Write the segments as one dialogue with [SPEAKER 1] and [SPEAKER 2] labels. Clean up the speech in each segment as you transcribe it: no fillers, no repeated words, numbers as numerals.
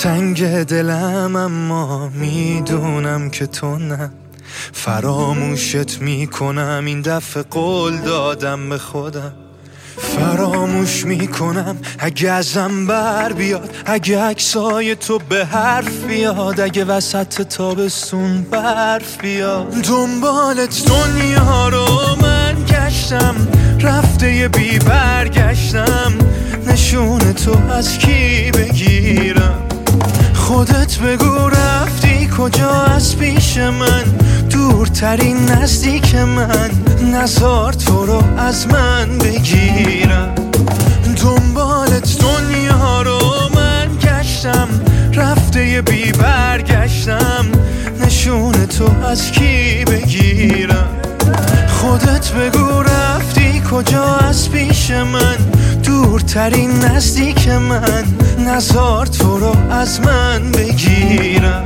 [SPEAKER 1] تنگ دلم اما میدونم که تو نه. فراموشت میکنم این دفعه، قول دادم به خودم. فراموش میکنم اگه ازم بر بیاد، اگه عکسای تو به حرف بیاد، اگه وسط تابستون برف بیاد. دنبالت دنیا رو من گشتم، رفته یه بی برگشتم. نشون تو از کی بگیرم؟ خودت بگو رفتی کجا از پیش من، دورترین نزدیک من. نزار تو رو از من بگیرم. دنبالت دنیا رو من گشتم، رفته یه بی برگشتم. نشون تو از کی بگیرم؟ خودت بگو رفتی کجا از پیش من، دورترین نزدیک من. نزار تو رو از من بگیرم.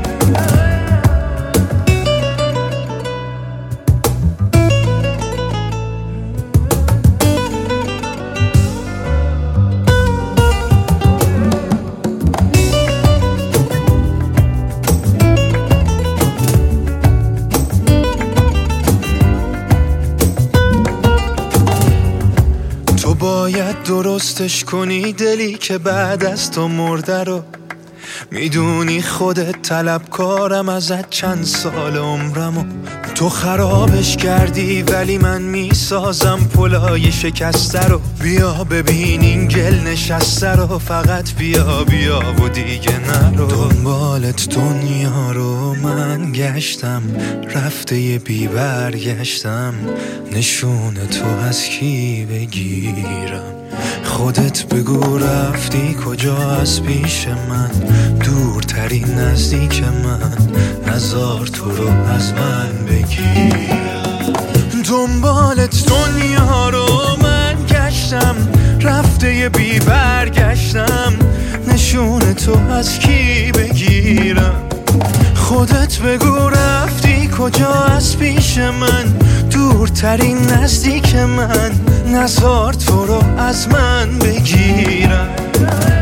[SPEAKER 1] باید درستش کنی دلی که بعد از تو مرده رو. میدونی خودت طلبکارم ازت چند سال عمرمو. تو خرابش کردی ولی من میسازم پلای شکسته رو. بیا ببین این گل نشسته رو، فقط بیا بیا و دیگه نرو. دنبالت دنیا رو من گشتم، رفته یه بی برگشتم. نشون تو از کی بگیرم؟ خودت بگو رفتی کجا از پیش من، دورترین نزدیک من. نزار تو رو از من بگیرم. دنبالت دنیا رو من گشتم، رفته یه بی برگشتم. نشون تو از کی بگیرم؟ خودت بگو رفتی کجا از پیش من، دورترین نزدیک من. نزار تو رو از من بگیرم.